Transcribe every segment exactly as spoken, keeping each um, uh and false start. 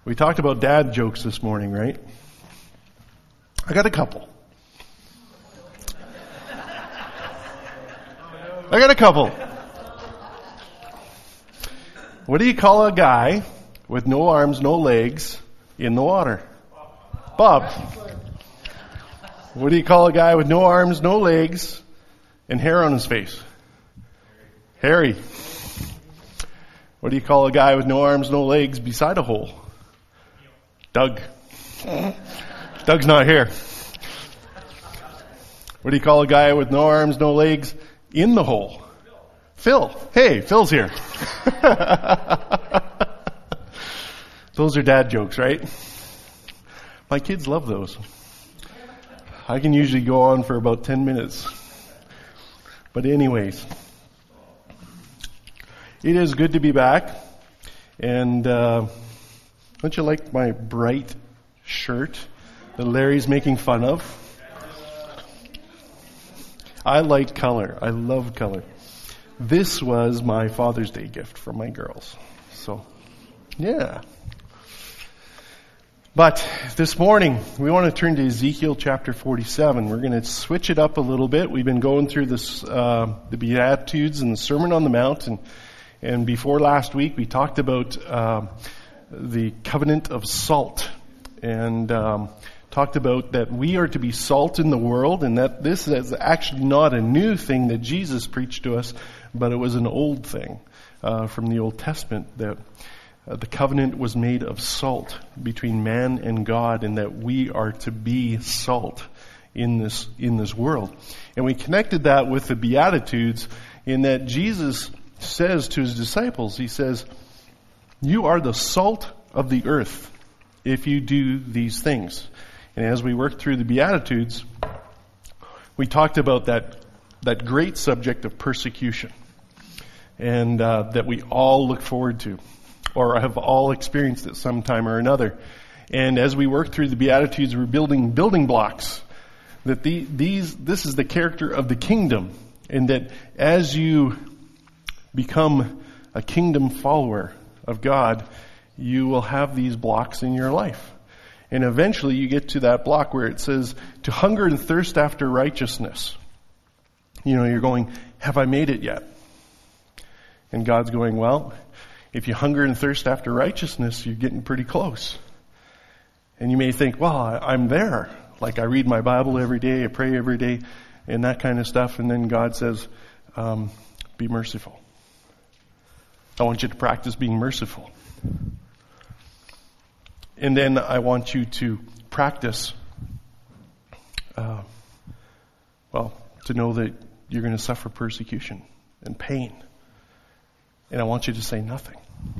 We talked about dad jokes this morning, right? I got a couple. I got a couple. What do you call a guy with no arms, no legs in the water? Bob. What do you call a guy with no arms, no legs, and hair on his face? Harry. What do you call a guy with no arms, no legs beside a hole? Doug. Doug's not here. What do you call a guy with no arms, no legs in the hole? Phil. Hey, Phil's here. Those are dad jokes, right? My kids love those. I can usually go on for about ten minutes. But anyways, it is good to be back. And uh, don't you like my bright shirt that Larry's making fun of? I like color. I love color. This was my Father's Day gift from my girls. So, yeah. But this morning, we want to turn to Ezekiel chapter forty-seven. We're going to switch it up a little bit. We've been going through this, uh, the Beatitudes and the Sermon on the Mount. And, and before last week, we talked about uh, the covenant of salt. And um, talked about that we are to be salt in the world, and that this is actually not a new thing that Jesus preached to us, but it was an old thing uh, from the Old Testament, that uh, the covenant was made of salt between man and God, and that we are to be salt in this in this world. And we connected that with the Beatitudes, in that Jesus says to his disciples, he says, "You are the salt of the earth if you do these things." And as we worked through the Beatitudes, we talked about that that great subject of persecution, and uh, that we all look forward to, or have all experienced at some time or another. And as we worked through the Beatitudes, we're building building blocks, that the, these this is the character of the kingdom, and that as you become a kingdom follower of God, you will have these blocks in your life. And eventually you get to that block where it says, to hunger and thirst after righteousness. You know, you're going, have I made it yet? And God's going, well, if you hunger and thirst after righteousness, you're getting pretty close. And you may think, well, I'm there. Like I read my Bible every day, I pray every day, and that kind of stuff. And then God says, um, be merciful. I want you to practice being merciful. And then I want you to practice, uh, well, to know that you're going to suffer persecution and pain. And I want you to say nothing.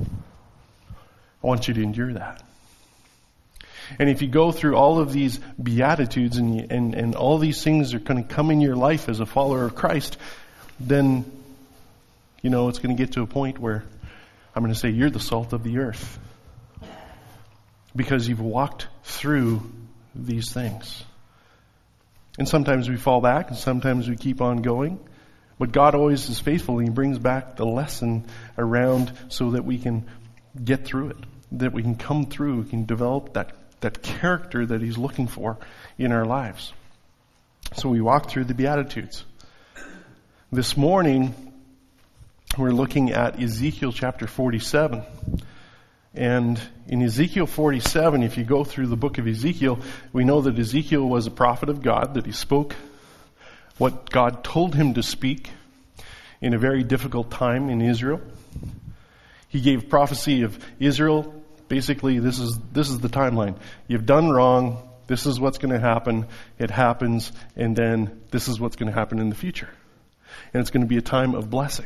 I want you to endure that. And if you go through all of these Beatitudes and, you, and, and all these things are going to come in your life as a follower of Christ, then, you know, it's going to get to a point where I'm going to say, you're the salt of the earth. Because you've walked through these things. And sometimes we fall back, and sometimes we keep on going. But God always is faithful, and He brings back the lesson around so that we can get through it. That we can come through, we can develop that, that character that He's looking for in our lives. So we walk through the Beatitudes. This morning, we're looking at Ezekiel chapter forty-seven. And in Ezekiel forty-seven, if you go through the book of Ezekiel, we know that Ezekiel was a prophet of God, that he spoke what God told him to speak in a very difficult time in Israel. He gave prophecy of Israel. Basically, this is this is the timeline. You've done wrong. This is what's going to happen. It happens. And then this is what's going to happen in the future. And it's going to be a time of blessing.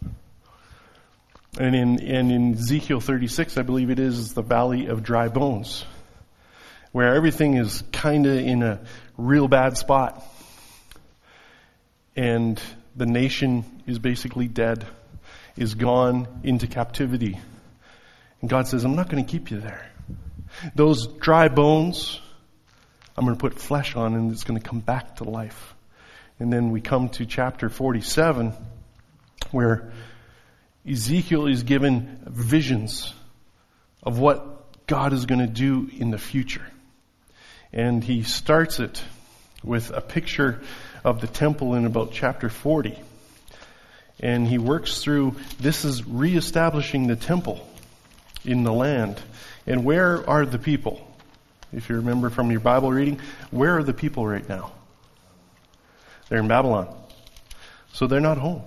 And in, and in Ezekiel thirty-six, I believe it is, is the valley of dry bones, where everything is kind of in a real bad spot. And the nation is basically dead, is gone into captivity. And God says, I'm not going to keep you there. Those dry bones, I'm going to put flesh on, and it's going to come back to life. And then we come to chapter forty-seven, where Ezekiel is given visions of what God is going to do in the future. And he starts it with a picture of the temple in about chapter forty. And he works through, this is reestablishing the temple in the land. And where are the people? If you remember from your Bible reading, where are the people right now? They're in Babylon. So they're not home.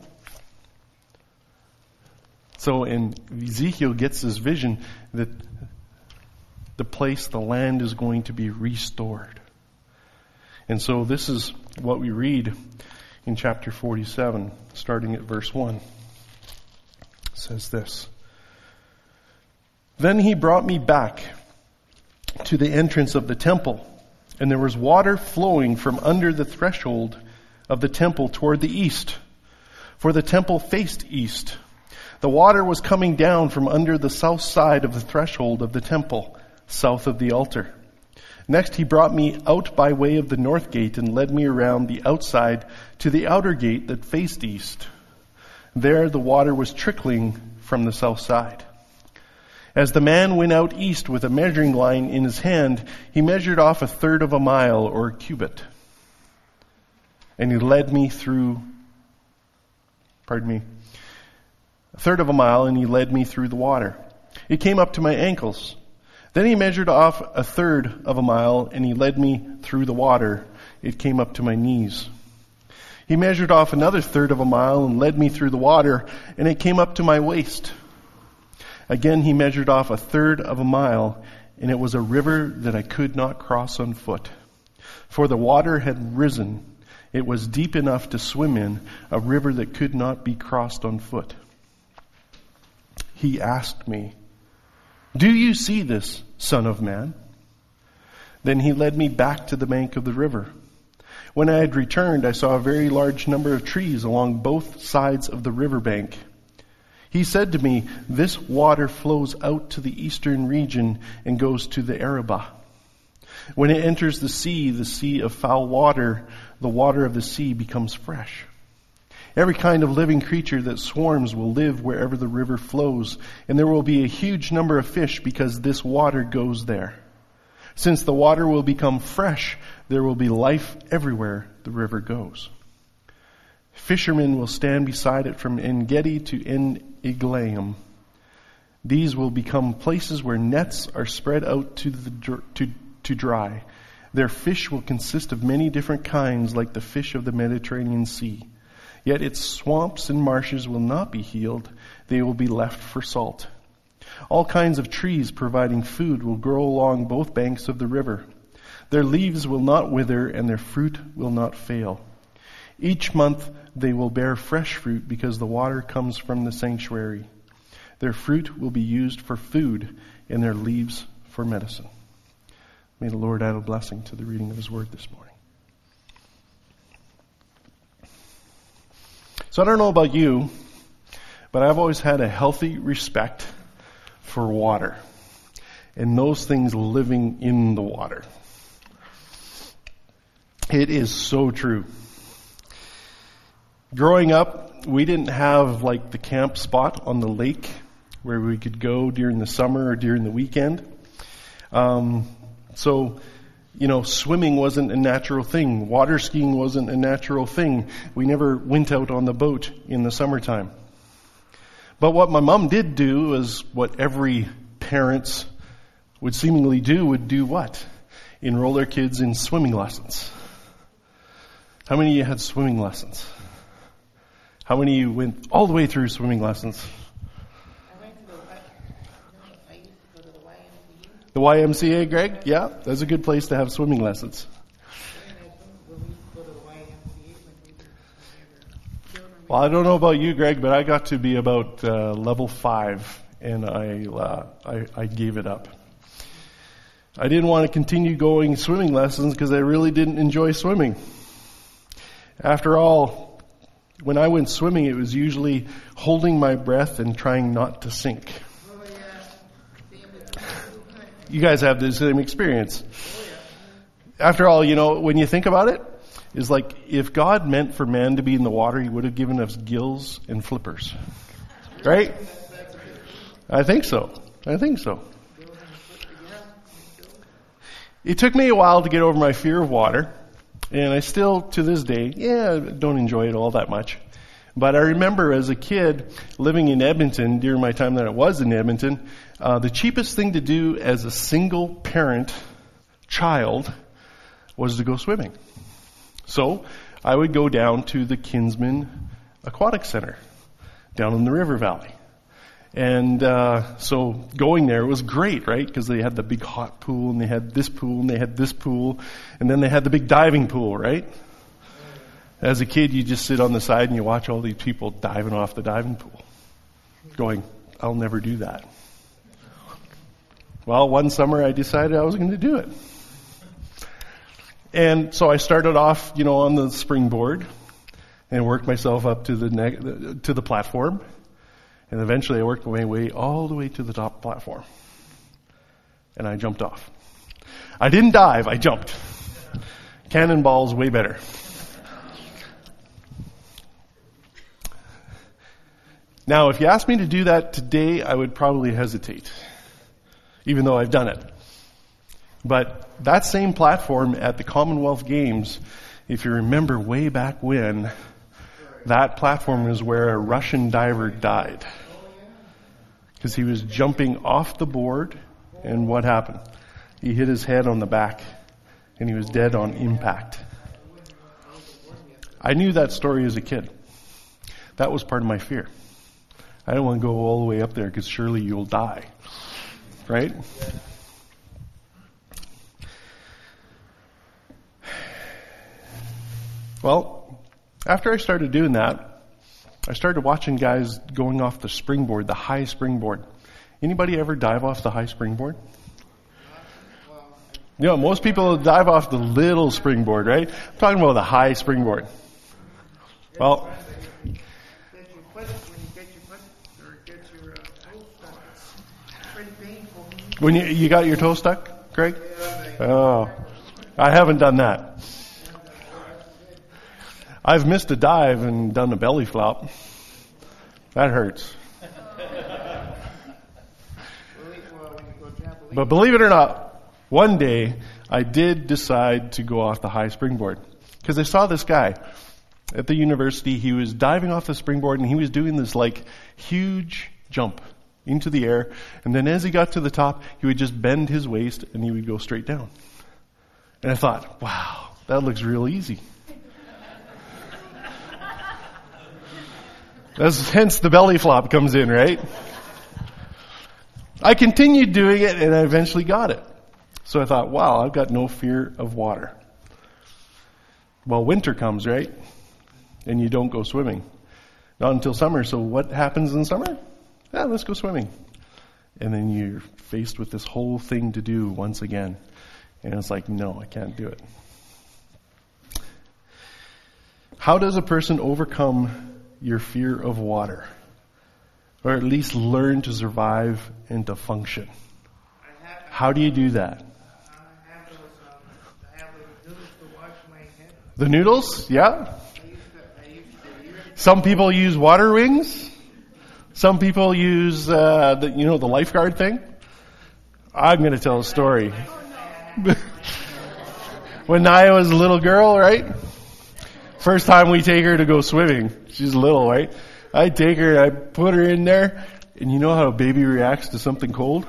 So, and Ezekiel gets this vision that the place, the land is going to be restored. And so this is what we read in chapter forty-seven, starting at verse one. It says this. Then he brought me back to the entrance of the temple, and there was water flowing from under the threshold of the temple toward the east, for the temple faced east. The water was coming down from under the south side of the threshold of the temple, south of the altar. Next he brought me out by way of the north gate and led me around the outside to the outer gate that faced east. There the water was trickling from the south side. As the man went out east with a measuring line in his hand, he measured off a third of a mile or a cubit. And he led me through, pardon me, a third of a mile, and he led me through the water. It came up to my ankles. Then he measured off a third of a mile, and he led me through the water. It came up to my knees. He measured off another third of a mile and led me through the water, and it came up to my waist. Again he measured off a third of a mile, and it was a river that I could not cross on foot. For the water had risen. It was deep enough to swim in, a river that could not be crossed on foot. He asked me, "Do you see this, Son of Man?" Then he led me back to the bank of the river. When I had returned, I saw a very large number of trees along both sides of the river bank. He said to me, "This water flows out to the eastern region and goes to the Arabah. When it enters the sea, the sea of foul water, the water of the sea becomes fresh. Every kind of living creature that swarms will live wherever the river flows, and there will be a huge number of fish because this water goes there. Since the water will become fresh, there will be life everywhere the river goes. Fishermen will stand beside it from En-Gedi to En-Eglaim. These will become places where nets are spread out to the to, to dry. Their fish will consist of many different kinds, like the fish of the Mediterranean Sea. Yet its swamps and marshes will not be healed. They will be left for salt. All kinds of trees providing food will grow along both banks of the river. Their leaves will not wither, and their fruit will not fail. Each month they will bear fresh fruit because the water comes from the sanctuary. Their fruit will be used for food, and their leaves for medicine." May the Lord add a blessing to the reading of His Word this morning. So I don't know about you, but I've always had a healthy respect for water and those things living in the water. It is so true. Growing up, we didn't have like the camp spot on the lake where we could go during the summer or during the weekend. Um, so, you know, swimming wasn't a natural thing. Water skiing wasn't a natural thing. We never went out on the boat in the summertime. But what my mom did do was what every parent would seemingly do, would do what? Enroll their kids in swimming lessons. How many of you had swimming lessons? How many of you went all the way through swimming lessons? I went to the, I used to go to the Y M C A. The Y M C A, Greg? Yeah, that's a good place to have swimming lessons. Well, I don't know about you, Greg, but I got to be about uh, level five, and I, uh, I I gave it up. I didn't want to continue going swimming lessons because I really didn't enjoy swimming. After all, when I went swimming, it was usually holding my breath and trying not to sink. You guys have the same experience. After all, you know, when you think about it, it's like if God meant for man to be in the water, He would have given us gills and flippers. Right? I think so. I think so. It took me a while to get over my fear of water, and I still, to this day, yeah, don't enjoy it all that much. But I remember as a kid living in Edmonton, during my time that I was in Edmonton, uh, the cheapest thing to do as a single parent child was to go swimming. So I would go down to the Kinsman Aquatic Center down in the River Valley. And uh so going there was great, right? Because they had the big hot pool, and they had this pool, and they had this pool, and then they had the big diving pool, right? As a kid, you just sit on the side and you watch all these people diving off the diving pool, going, I'll never do that. Well, one summer I decided I was going to do it. And so I started off, you know, on the springboard and worked myself up to the ne- to the platform. And eventually I worked my way all the way to the top platform. And I jumped off. I didn't dive, I jumped. Cannonball's way better. Now, if you asked me to do that today, I would probably hesitate, even though I've done it. But that same platform at the Commonwealth Games, if you remember way back when, that platform is where a Russian diver died. Because he was jumping off the board, and what happened? He hit his head on the back, and he was dead on impact. I knew that story as a kid. That was part of my fear. I didn't want to go all the way up there because surely you'll die. Right? Well, after I started doing that, I started watching guys going off the springboard, the high springboard. Anybody ever dive off the high springboard? You know, most people dive off the little springboard, right? I'm talking about the high springboard. Well, when you you got your toe stuck, Craig? Oh, I haven't done that. I've missed a dive and done a belly flop. That hurts. But believe it or not, one day I did decide to go off the high springboard. Because I saw this guy at the university. He was diving off the springboard and he was doing this like huge jump into the air. And then as he got to the top, he would just bend his waist and he would go straight down. And I thought, wow, that looks real easy. That's hence the belly flop comes in, right? I continued doing it and I eventually got it. So I thought, wow, I've got no fear of water. Well, winter comes, right? And you don't go swimming. Not until summer. So what happens in summer? Yeah, let's go swimming. And then you're faced with this whole thing to do once again. And it's like, no, I can't do it. How does a person overcome your fear of water? Or at least learn to survive and to function? How do you do that? The noodles? Yeah. Some people use water wings. Some people use, uh, the, you know, the lifeguard thing. I'm going to tell a story. When Naya was a little girl, right? First time we take her to go swimming. She's little, right? I take her, I put her in there, and you know how a baby reacts to something cold?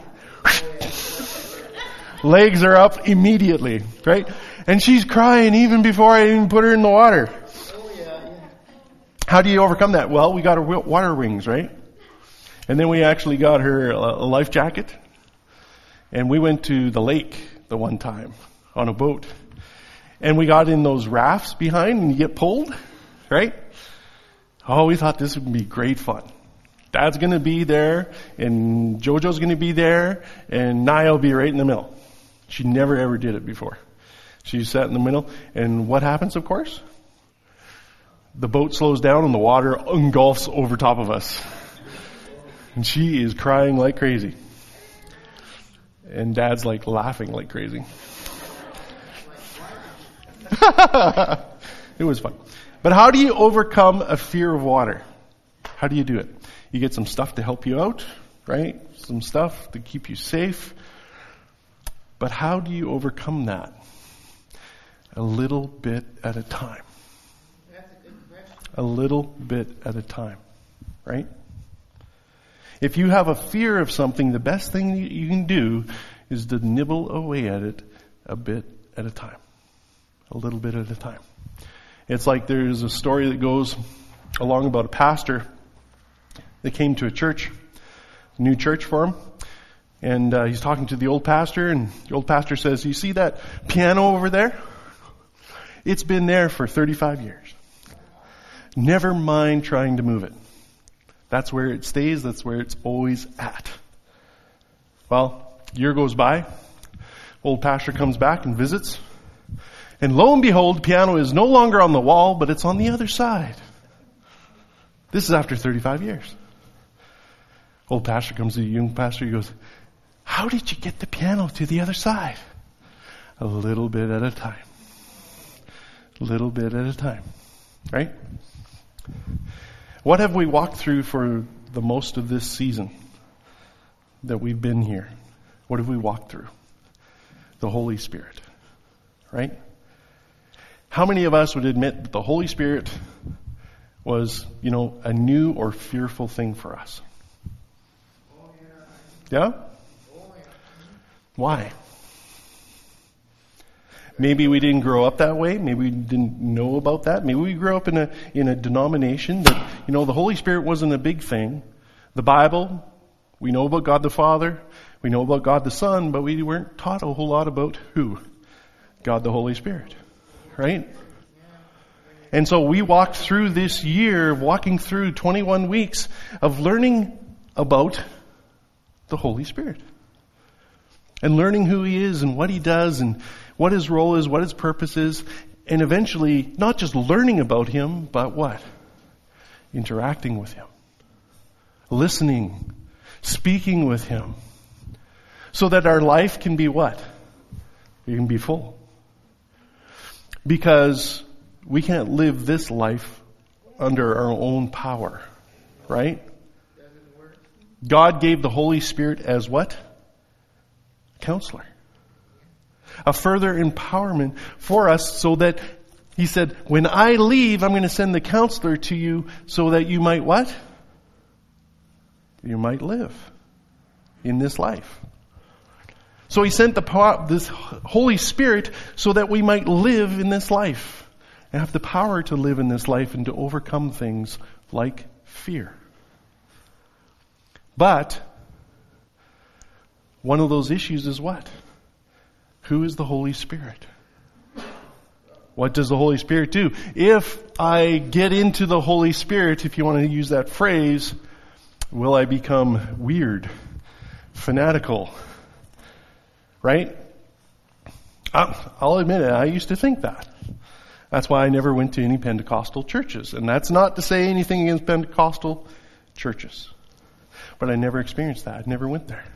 Legs are up immediately, right? And she's crying even before I even put her in the water. How do you overcome that? Well, we got her water wings, right? And then we actually got her a life jacket. And we went to the lake the one time on a boat. And we got in those rafts behind and you get pulled, right? Oh, we thought this would be great fun. Dad's going to be there and Jojo's going to be there and Naya will be right in the middle. She never ever did it before. She sat in the middle and what happens, of course? The boat slows down and the water engulfs over top of us. And she is crying like crazy. And Dad's like laughing like crazy. It was fun. But how do you overcome a fear of water? How do you do it? You get some stuff to help you out, right? Some stuff to keep you safe. But how do you overcome that? A little bit at a time. That's a good question. A little bit at a time, right? If you have a fear of something, the best thing you can do is to nibble away at it a bit at a time. A little bit at a time. It's like there's a story that goes along about a pastor that came to a church, a new church for him, and uh, he's talking to the old pastor, and the old pastor says, "You see that piano over there? It's been there for thirty-five years. Never mind trying to move it. That's where it stays. That's where it's always at." Well, year goes by. Old pastor comes back and visits. And lo and behold, the piano is no longer on the wall, but it's on the other side. This is after thirty-five years. Old pastor comes to the young pastor. He goes, "How did you get the piano to the other side?" A little bit at a time. A little bit at a time. Right? What have we walked through for the most of this season that we've been here? What have we walked through? The Holy Spirit. Right? How many of us would admit that the Holy Spirit was, you know, a new or fearful thing for us? Yeah? Why? Maybe we didn't grow up that way. Maybe we didn't know about that. Maybe we grew up in a in a denomination that, you know, the Holy Spirit wasn't a big thing. The Bible, we know about God the Father, we know about God the Son, but we weren't taught a whole lot about who? God the Holy Spirit. Right? And so we walked through this year, walking through twenty-one weeks of learning about the Holy Spirit. And learning who He is and what He does and what His role is, what His purpose is. And eventually, not just learning about Him, but what? Interacting with Him. Listening. Speaking with Him. So that our life can be what? It can be full. Because we can't live this life under our own power. Right? God gave the Holy Spirit as what? Counselor. A further empowerment for us so that He said, when I leave, I'm going to send the counselor to you so that you might what? You might live in this life. So He sent the this Holy Spirit so that we might live in this life and have the power to live in this life and to overcome things like fear. But one of those issues is what? Who is the Holy Spirit? What does the Holy Spirit do? If I get into the Holy Spirit, if you want to use that phrase, will I become weird, fanatical? Right? I'll admit it, I used to think that. That's why I never went to any Pentecostal churches. And that's not to say anything against Pentecostal churches. But I never experienced that. I never went there.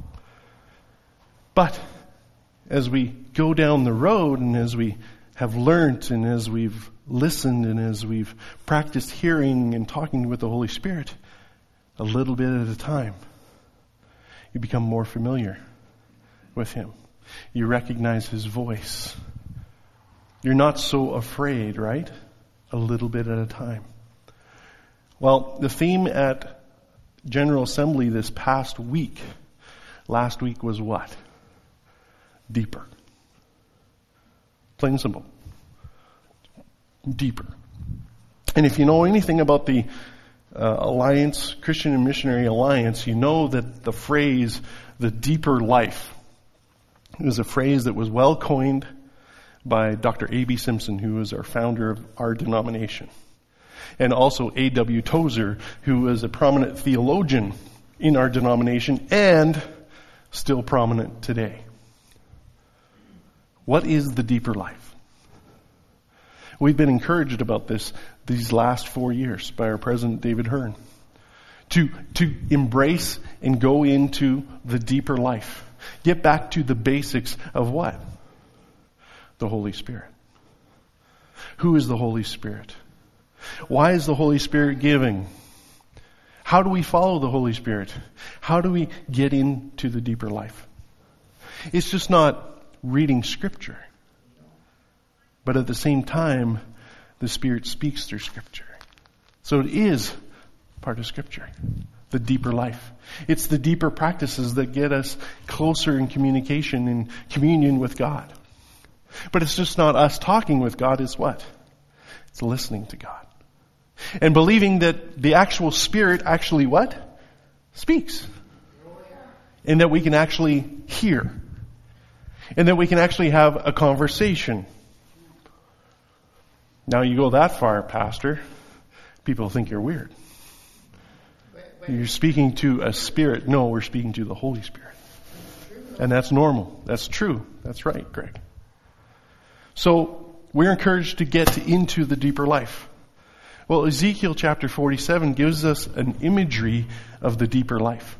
But as we go down the road and as we have learned and as we've listened and as we've practiced hearing and talking with the Holy Spirit, a little bit at a time, you become more familiar with Him. You recognize His voice. You're not so afraid, right? A little bit at a time. Well, the theme at General Assembly this past week, last week was what? Deeper. Plain and simple. Deeper. And if you know anything about the uh, Alliance, Christian and Missionary Alliance, you know that the phrase, the deeper life, is a phrase that was well coined by Doctor A B Simpson, who was our founder of our denomination. And also A W Tozer, who was a prominent theologian in our denomination and still prominent today. What is the deeper life? We've been encouraged about this these last four years by our president, David Hearn, to, to embrace and go into the deeper life. Get back to the basics of what? The Holy Spirit. Who is the Holy Spirit? Why is the Holy Spirit giving? How do we follow the Holy Spirit? How do we get into the deeper life? It's just not reading Scripture. But at the same time, the Spirit speaks through Scripture. So it is part of Scripture, the deeper life. It's the deeper practices that get us closer in communication and communion with God. But it's just not us talking with God, it's what? It's listening to God. And believing that the actual Spirit actually what? Speaks. And that we can actually hear. And that we can actually have a conversation. Now you go that far, Pastor, people think you're weird. You're speaking to a spirit. No, we're speaking to the Holy Spirit. And that's normal. That's true. That's right, Greg. So we're encouraged to get into the deeper life. Well, Ezekiel chapter forty-seven gives us an imagery of the deeper life.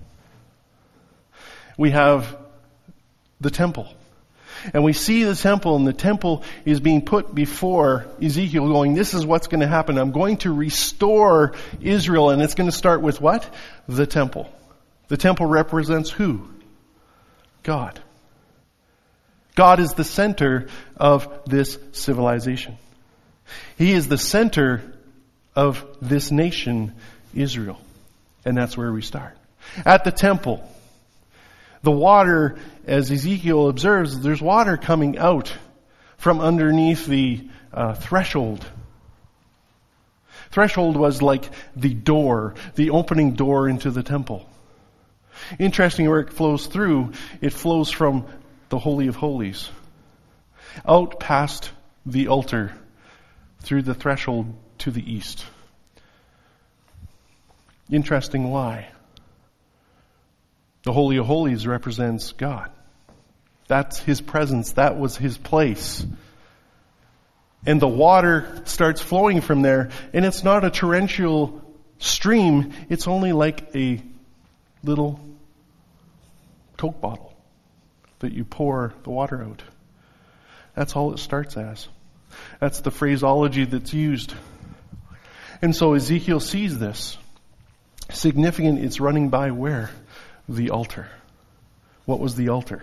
We have the temple. And we see the temple, and the temple is being put before Ezekiel going, this is what's going to happen. I'm going to restore Israel, and it's going to start with what? The temple. The temple represents who? God. God is the center of this civilization. He is the center of this nation, Israel. And that's where we start. At the temple. The water, as Ezekiel observes, there's water coming out from underneath the uh, threshold. Threshold was like the door, the opening door into the temple. Interesting where it flows through, it flows from the Holy of Holies, out past the altar, through the threshold to the east. Interesting why. The Holy of Holies represents God. That's His presence. That was His place. And the water starts flowing from there. And it's not a torrential stream. It's only like a little Coke bottle that you pour the water out. That's all it starts as. That's the phraseology that's used. And so Ezekiel sees this. Significant, it's running by where? The altar. What was the altar?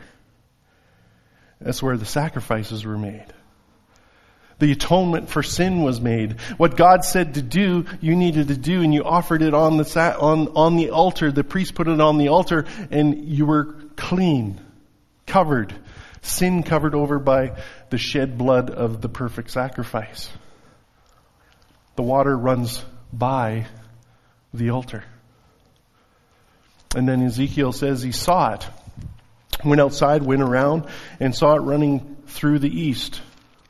That's where the sacrifices were made. The atonement for sin was made. What God said to do, you needed to do, and you offered it on the sa- on on the altar. The priest put it on the altar, and you were clean, covered, sin covered over by the shed blood of the perfect sacrifice. The water runs by the altar. And then Ezekiel says he saw it. Went outside, went around, and saw it running through the east.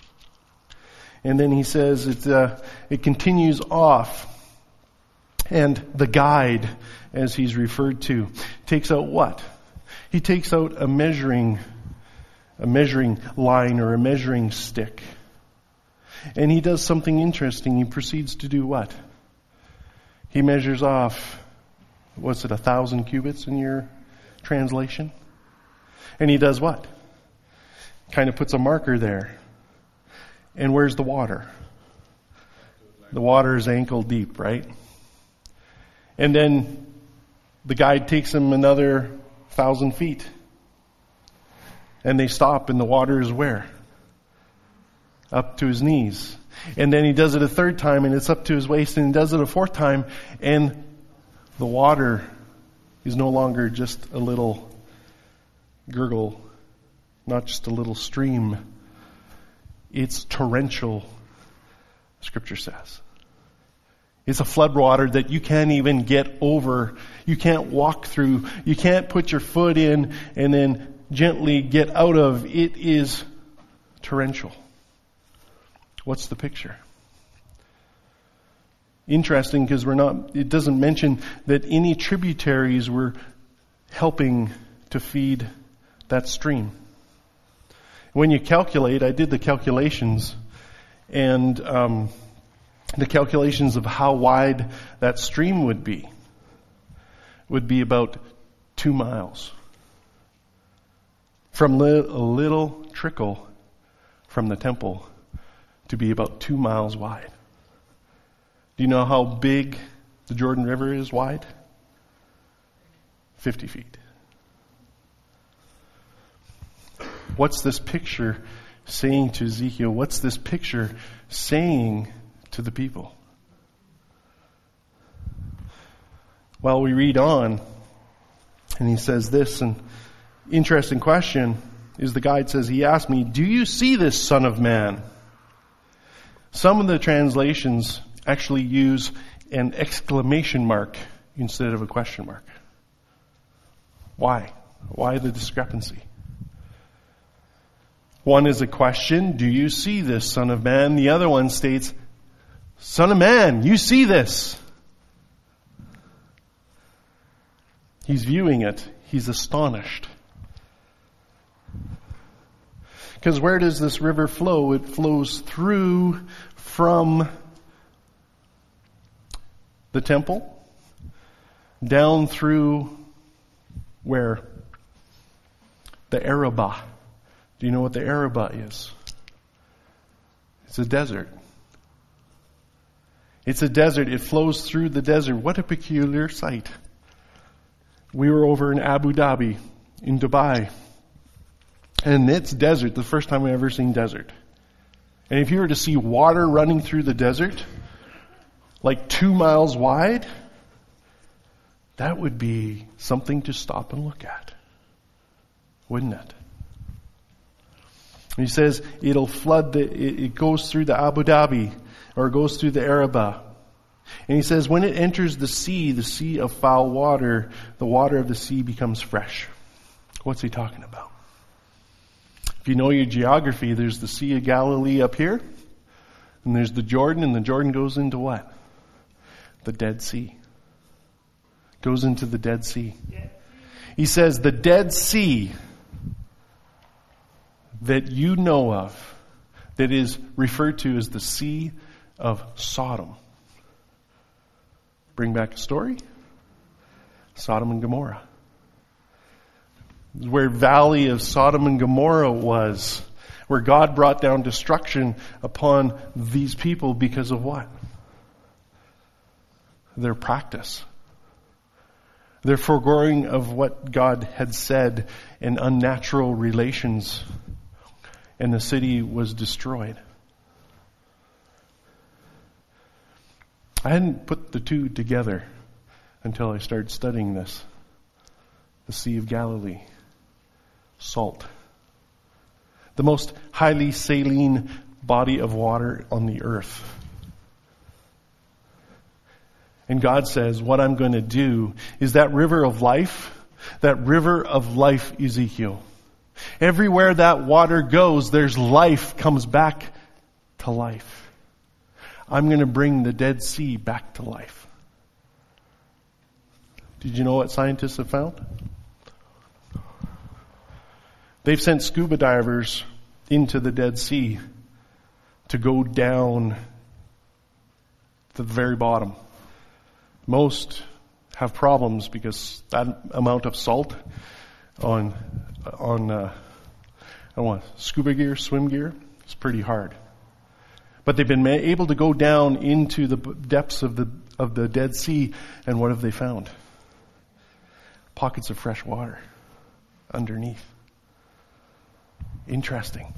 And then he says it, uh, it continues off. And the guide, as he's referred to, takes out what? He takes out a measuring, a measuring line or a measuring stick. And he does something interesting. He proceeds to do what? He measures off, what's it, a thousand cubits in your translation? And he does what? Kind of puts a marker there. And where's the water? The water is ankle deep, right? And then the guide takes him another thousand feet. And they stop, and the water is where? Up to his knees. And then he does it a third time, and it's up to his waist, and he does it a fourth time, and the water is no longer just a little gurgle, not just a little stream. It's torrential, Scripture says. It's a flood water that you can't even get over. You can't walk through. You can't put your foot in and then gently get out of. It is torrential. What's the picture? Interesting, because we're not, it doesn't mention that any tributaries were helping to feed that stream. When you calculate, I did the calculations, and um, the calculations of how wide that stream would be would be about two miles. From li- a little trickle from the temple to be about two miles wide. Do you know how big the Jordan River is wide? Fifty feet. What's this picture saying to Ezekiel? What's this picture saying to the people? Well, we read on, and he says this, and interesting question is the guide says, he asked me, do you see this, Son of Man? Some of the translations actually use an exclamation mark instead of a question mark. Why? Why the discrepancy? One is a question, do you see this, Son of Man? The other one states, Son of Man, you see this. He's viewing it. He's astonished. Because where does this river flow? It flows through from the temple, down through where? The Arabah. Do you know what the Arabah is? It's a desert. It's a desert. It flows through the desert. What a peculiar sight. We were over in Abu Dhabi, in Dubai. And it's desert, the first time I've ever seen desert. And if you were to see water running through the desert, like two miles wide, that would be something to stop and look at. Wouldn't it? And he says it'll flood, the, it, it goes through the Abu Dhabi, or it goes through the Arabah. And he says when it enters the sea, the sea of foul water, the water of the sea becomes fresh. What's he talking about? If you know your geography, there's the Sea of Galilee up here, and there's the Jordan, and the Jordan goes into what? The Dead Sea. Goes into the Dead Sea. He says the Dead Sea that you know of, that is referred to as the Sea of Sodom. Bring back a story. Sodom and Gomorrah. Where valley of Sodom and Gomorrah was. Where God brought down destruction upon these people because of what? Their practice. Their foregoing of what God had said and unnatural relations. And the city was destroyed. I hadn't put the two together until I started studying this. The Sea of Galilee. Salt. The most highly saline body of water on the earth. And God says, what I'm going to do is that river of life, that river of life, Ezekiel. Everywhere that water goes, there's life comes back to life. I'm going to bring the Dead Sea back to life. Did you know what scientists have found? They've sent scuba divers into the Dead Sea to go down to the very bottom. Most have problems because that amount of salt on on uh, I don't want scuba gear, swim gear, it's pretty hard. But they've been able to go down into the depths of the of the Dead Sea, and what have they found? Pockets of fresh water underneath. Interesting.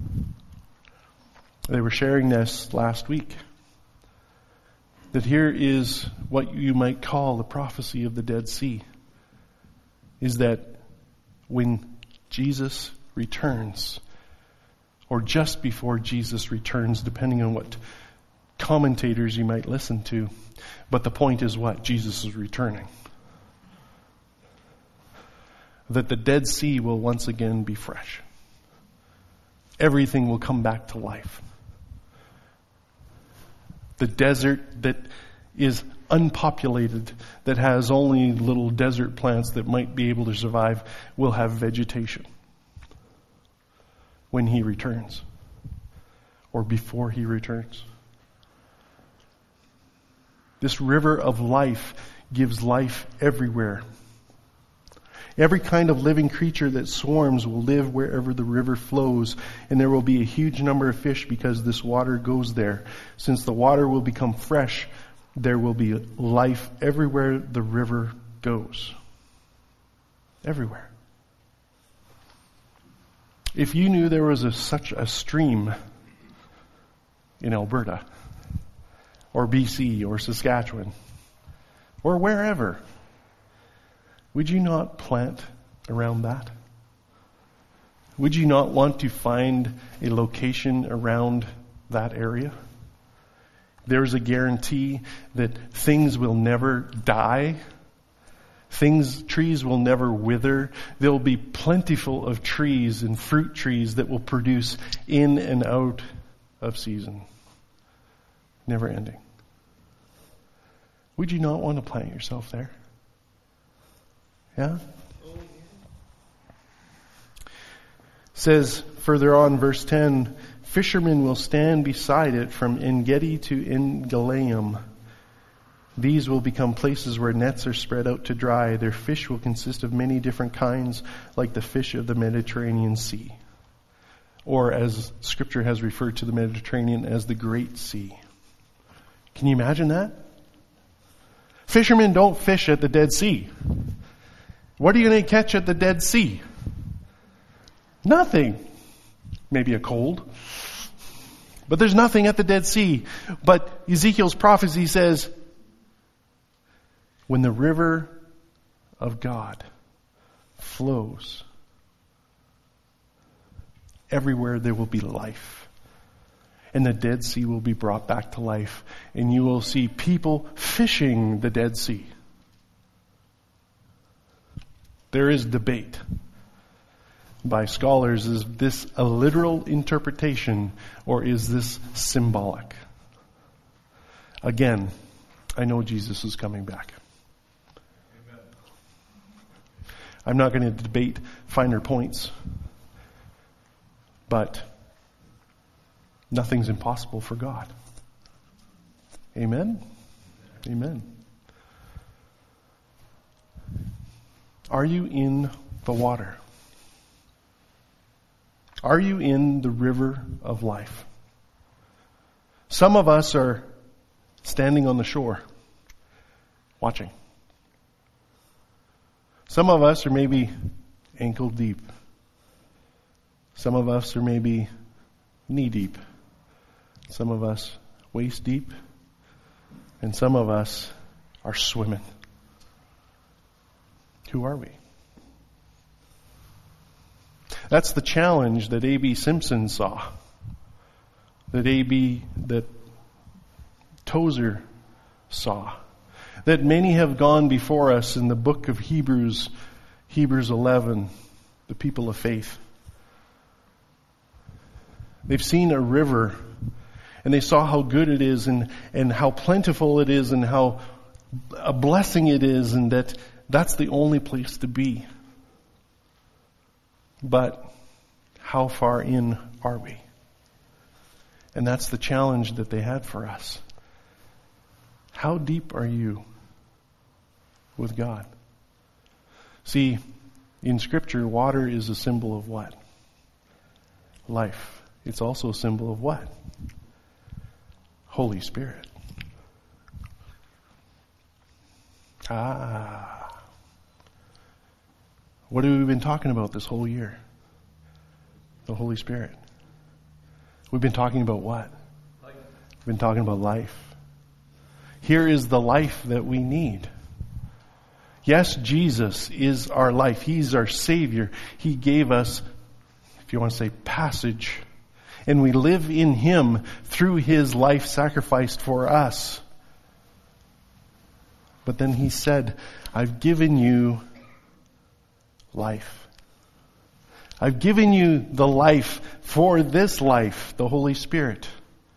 They were sharing this last week. That here is what you might call the prophecy of the Dead Sea. Is that when Jesus returns, or just before Jesus returns, depending on what commentators you might listen to. But the point is what? Jesus is returning. That the Dead Sea will once again be fresh. Everything will come back to life. The desert that is unpopulated, that has only little desert plants that might be able to survive, will have vegetation when he returns, or before he returns. This river of life gives life everywhere. Every kind of living creature that swarms will live wherever the river flows, and there will be a huge number of fish because this water goes there. Since the water will become fresh, there will be life everywhere the river goes. Everywhere. If you knew there was a, such a stream in Alberta, or B C, or Saskatchewan, or wherever, would you not plant around that? Would you not want to find a location around that area? There's a guarantee that things will never die. Things, trees will never wither. There will be plentiful of trees and fruit trees that will produce in and out of season. Never ending. Would you not want to plant yourself there? Yeah? Says further on, verse ten, fishermen will stand beside it from En-gedi to En-Galaim. These will become places where nets are spread out to dry. Their fish will consist of many different kinds, like the fish of the Mediterranean Sea. Or as Scripture has referred to the Mediterranean as the Great Sea. Can you imagine that? Fishermen don't fish at the Dead Sea. What are you going to catch at the Dead Sea? Nothing. Maybe a cold. But there's nothing at the Dead Sea. But Ezekiel's prophecy says, when the river of God flows, everywhere there will be life. And the Dead Sea will be brought back to life. And you will see people fishing the Dead Sea. There is debate by scholars, is this a literal interpretation or is this symbolic? Again, I know Jesus is coming back. Amen. I'm not going to debate finer points, but nothing's impossible for God. Amen? Amen. Are you in the water? Are you in the river of life? Some of us are standing on the shore, watching. Some of us are maybe ankle deep. Some of us are maybe knee deep. Some of us waist deep. And some of us are swimming. Who are we? That's the challenge that A B Simpson saw. That A B, that Tozer saw. That many have gone before us in the book of Hebrews, Hebrews eleven, the people of faith. They've seen a river and they saw how good it is and, and how plentiful it is and how a blessing it is, and that that's the only place to be. But how far in are we? And that's the challenge that they had for us. How deep are you with God? See, in Scripture, water is a symbol of what? Life. It's also a symbol of what? Holy Spirit. Ah. What have we been talking about this whole year? The Holy Spirit. We've been talking about what? Life. We've been talking about life. Here is the life that we need. Yes, Jesus is our life. He's our Savior. He gave us, if you want to say, passage. And we live in Him through His life sacrificed for us. But then He said, I've given you life. I've given you the life for this life, the Holy Spirit.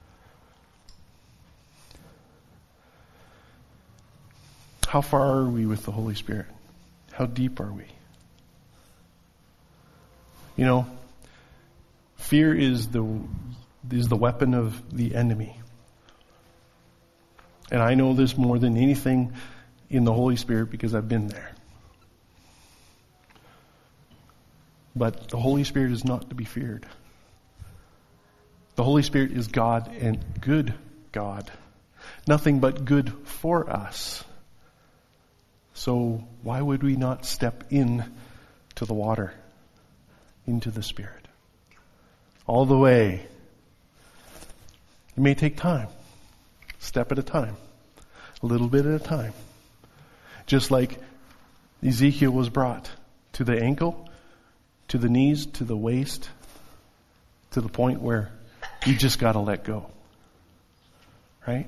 How far are we with the Holy Spirit? How deep are we? You know, fear is the is the weapon of the enemy. And I know this more than anything in the Holy Spirit because I've been there. But the Holy Spirit is not to be feared. The Holy Spirit is God and good God. Nothing but good for us. So why would we not step in to the water, into the Spirit? all the way. It may take time, step at a time, a little bit at a time. Just like Ezekiel was brought to the ankle, to the knees, to the waist, to the point where you just got to let go. Right?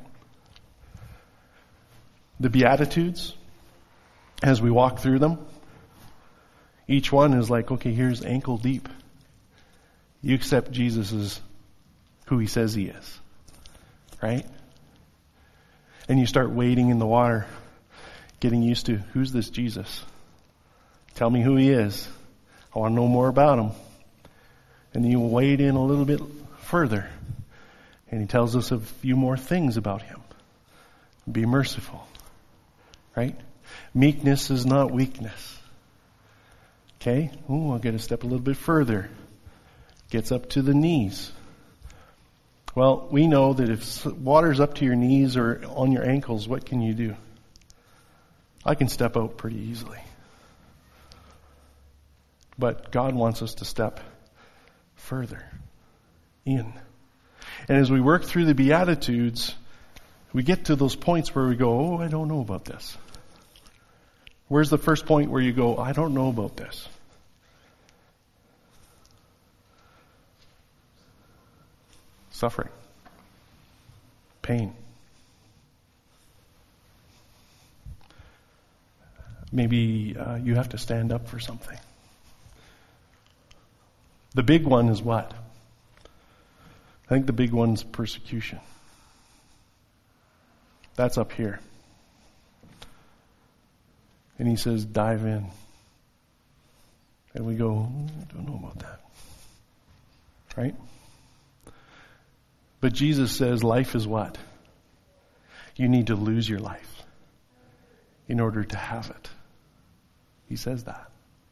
The Beatitudes, as we walk through them, each one is like, okay, here's ankle deep. You accept Jesus as who he says he is. Right? And you start wading in the water, getting used to, who's this Jesus? Tell me who he is. I want to know more about him. And then you wade in a little bit further. And he tells us a few more things about him. Be merciful. Right? Meekness is not weakness. Okay? Ooh, I'll get a step a little bit further. Gets up to the knees. Well, we know that if water's up to your knees or on your ankles, what can you do? I can step out pretty easily. But God wants us to step further in. And as we work through the Beatitudes, we get to those points where we go, oh, I don't know about this. Where's the first point where you go, I don't know about this? Suffering. Pain. Maybe uh, you have to stand up for something. The big one is what? I think the big one's persecution. That's up here. And he says, dive in. And we go, I don't know about that. Right? But Jesus says life is what? You need to lose your life in order to have it. He says that.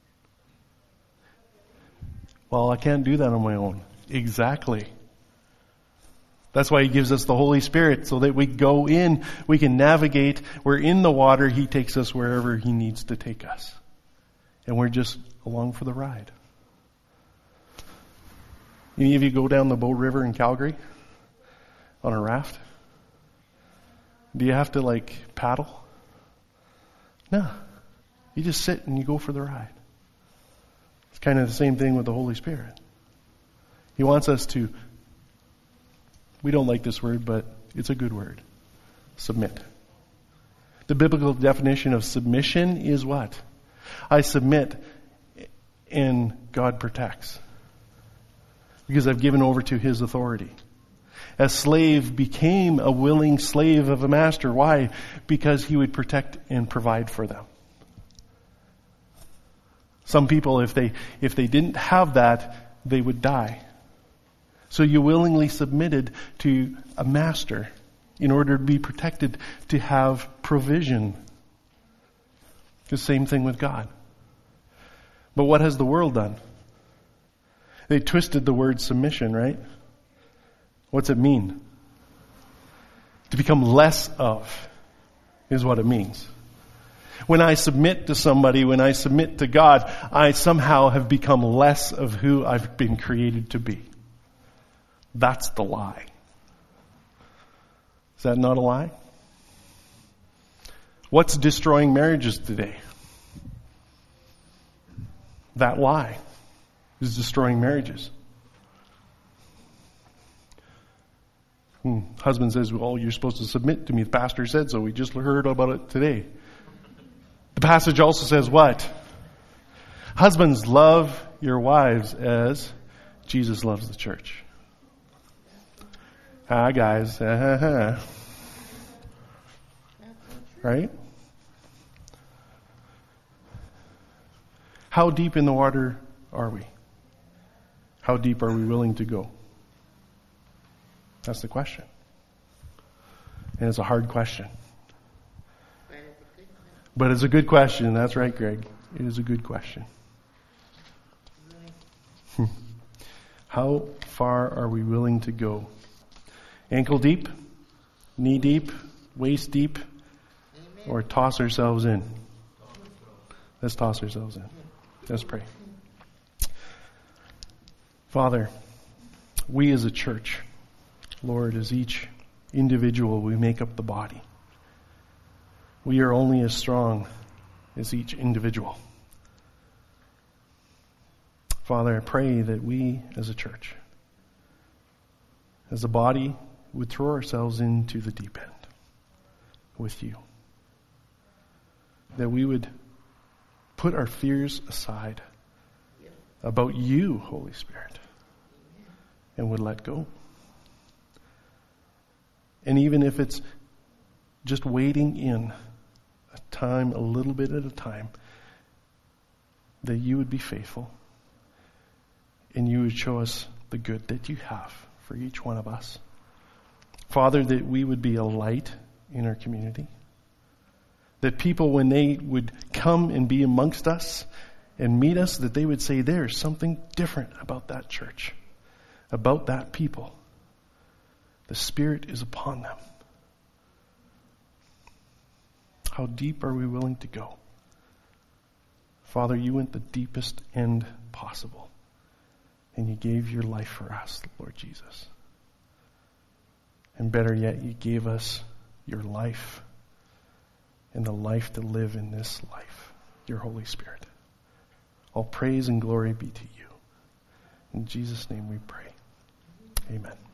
Well, I can't do that on my own. Exactly. That's why he gives us the Holy Spirit, so that we go in, we can navigate. We're in the water. He takes us wherever he needs to take us. And we're just along for the ride. Any of you go down the Bow River in Calgary on a raft? Do you have to like paddle? No. You just sit and you go for the ride. It's kind of the same thing with the Holy Spirit. He wants us to, we don't like this word, but it's a good word. Submit. The biblical definition of submission is what? I submit and God protects. Because I've given over to his authority. A slave became a willing slave of a master. Why? Because he would protect and provide for them. Some people, if they if they didn't have that, they would die. So you willingly submitted to a master in order to be protected, to have provision. The same thing with God. But what has the world done? They twisted the word submission, right? What's it mean? To become less of is what it means. When I submit to somebody, when I submit to God, I somehow have become less of who I've been created to be. That's the lie. Is that not a lie? What's destroying marriages today? That lie is destroying marriages. Hmm. Husband says, well, you're supposed to submit to me. The pastor said so. We just heard about it today. The passage also says what? Husbands, love your wives as Jesus loves the church. Ah, guys. Uh-huh. Right? How deep in the water are we? How deep are we willing to go? That's the question. And it's a hard question. But it's a good question. That's right, Greg. It is a good question. How far are we willing to go? Ankle deep? Knee deep? Waist deep? Or toss ourselves in? Let's toss ourselves in. Let's pray. Father, we as a church, Lord, as each individual, we make up the body. We are only as strong as each individual. Father, I pray that we as a church, as a body, would throw ourselves into the deep end with you. That we would put our fears aside about you, Holy Spirit, and would let go. And even if it's just waiting in a time, a little bit at a time, that you would be faithful and you would show us the good that you have for each one of us. Father, that we would be a light in our community. That people, when they would come and be amongst us and meet us, that they would say, there's something different about that church, about that people. The Spirit is upon them. How deep are we willing to go? Father, you went the deepest end possible. And you gave your life for us, Lord Jesus. And better yet, you gave us your life and the life to live in this life, your Holy Spirit. All praise and glory be to you. In Jesus' name we pray. Amen.